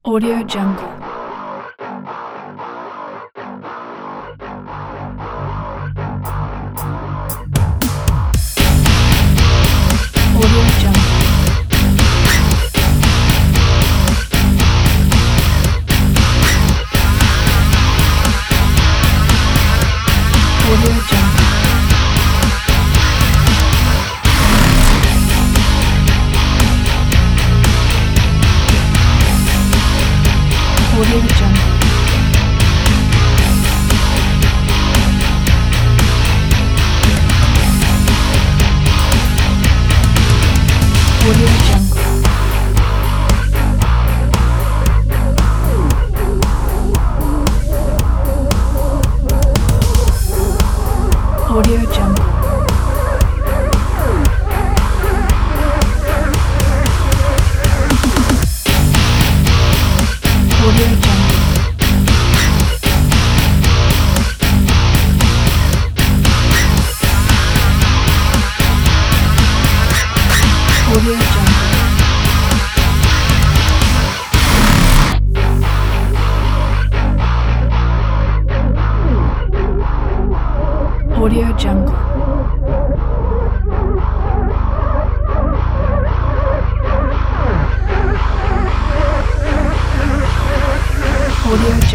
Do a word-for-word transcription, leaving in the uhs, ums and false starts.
Audio Jungle. Audio Jungle. Audio Jungle. Audio Jungle. Audio Jungle. Audio Jungle. Audio Jungle. Audio Jungle. Audio Jungle. Audio